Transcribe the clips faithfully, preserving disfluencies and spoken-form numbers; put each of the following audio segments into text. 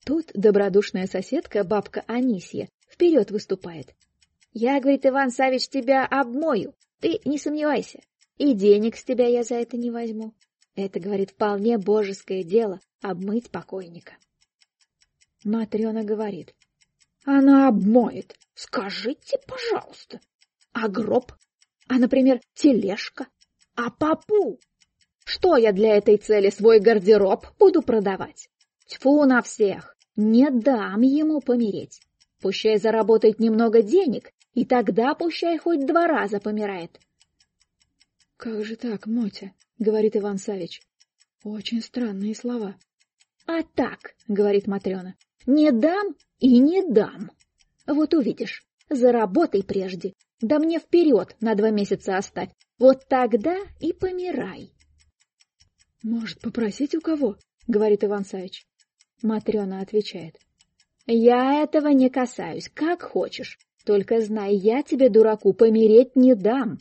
Тут добродушная соседка, бабка Анисья, вперед выступает. «Я, — говорит, — Иван Саввич, тебя обмою, ты не сомневайся, и денег с тебя я за это не возьму. Это, — говорит, — вполне божеское дело — обмыть покойника». Матрена говорит: «Она обмоет. Скажите, пожалуйста, а гроб? А, например, тележка? А попу? Что я для этой цели свой гардероб буду продавать? Тьфу на всех! Не дам ему помереть. Пущай заработает немного денег, и тогда пущай хоть два раза помирает». «Как же так, Мотя?» — говорит Иван Саввич. «Очень странные слова». «А так, — говорит Матрена, — не дам и не дам. Вот увидишь, заработай прежде, да мне вперед на два месяца оставь, вот тогда и помирай». «Может, попросить у кого?» — говорит Иван Саввич. Матрена отвечает: «Я этого не касаюсь, как хочешь, только знай, я тебе, дураку, помереть не дам».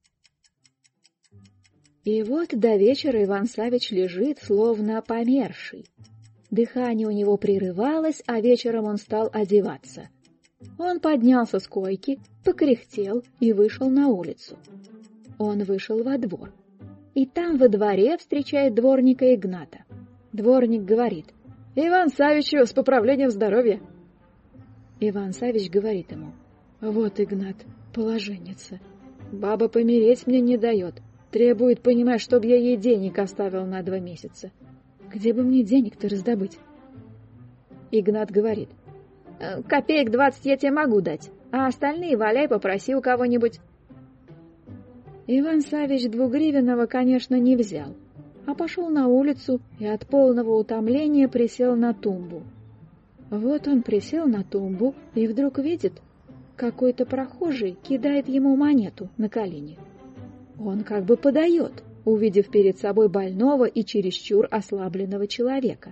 И вот до вечера Иван Саввич лежит, словно померший. Дыхание у него прерывалось, а вечером он стал одеваться. Он поднялся с койки, покряхтел и вышел на улицу. Он вышел во двор. И там во дворе встречает дворника Игната. Дворник говорит: «Иван Саввичу с поправлением здоровья». Иван Саввич говорит ему: «Вот, Игнат, положенница. Баба помереть мне не дает. Требует, понимаешь, чтоб я ей денег оставил на два месяца. Где бы мне денег-то раздобыть?» Игнат говорит: «Копеек двадцать я тебе могу дать, а остальные валяй, попроси у кого-нибудь». Иван Саввич двугривенного, конечно, не взял, а пошел на улицу и от полного утомления присел на тумбу. Вот он присел на тумбу и вдруг видит, какой-то прохожий кидает ему монету на колени. Он как бы подает, увидев перед собой больного и чересчур ослабленного человека.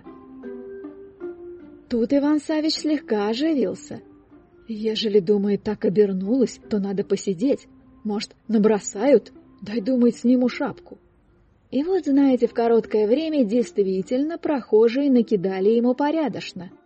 Тут Иван Саввич слегка оживился. Ежели, думает, так обернулась, то надо посидеть. Может, набросают? Дай, думает, сниму шапку. И вот, знаете, в короткое время действительно прохожие накидали ему порядочно.